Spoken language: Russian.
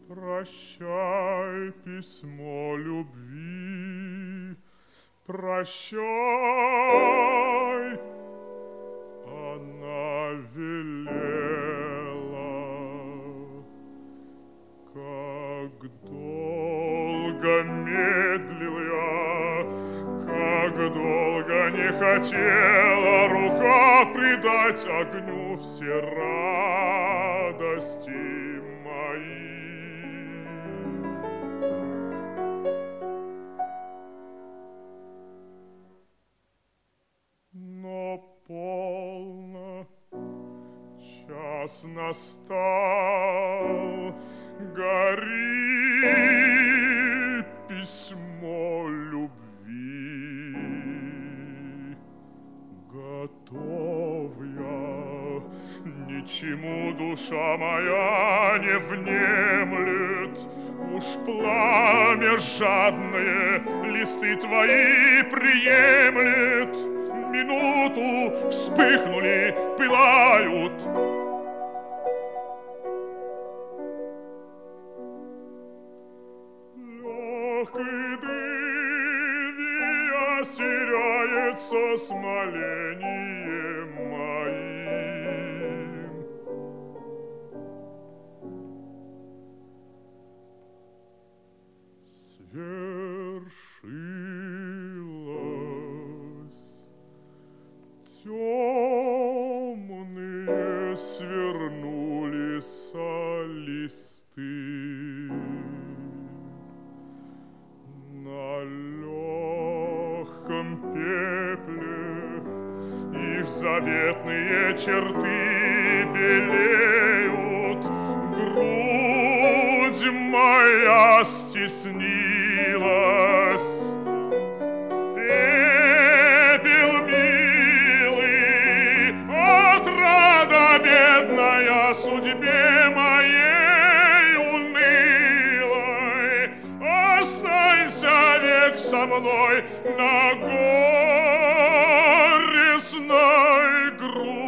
Прощай, письмо любви, прощай. Она велела, как долго медлил я, как долго не хотела рука предать огню все радости мои. Но полно, час настал, гори письмо любви. Готов я, ничему душа моя не внемлет, уж пламя жадное листы твои приемлет. Минуту вспыхнули, пылают. Легкий дым осеряется смолением моим. Свершилось. Темные свернулись листы. На легком пепле их заветные черты белеют. Грудь моя стеснилась. Пепел милый, отрада бедная судьбе моей унылой. Останься век со мной на горестной груди.